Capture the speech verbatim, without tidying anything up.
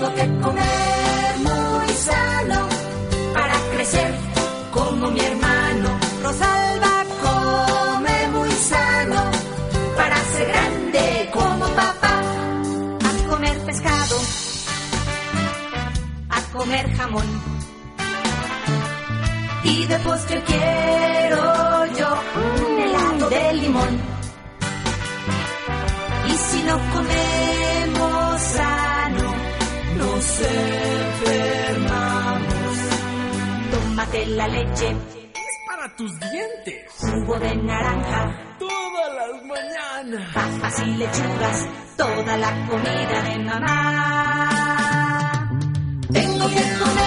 Tengo que comer muy sano para crecer como mi hermano. Rosalba come muy sano para ser grande como papá. A comer pescado, a comer jamón, y de postre quiero yo un helado de limón. Y si no comemos sano, nos enfermamos. Tómate la leche, es para tus dientes. Jugo de naranja, todas las mañanas. Papas y lechugas, toda la comida de mamá. Tengo que comer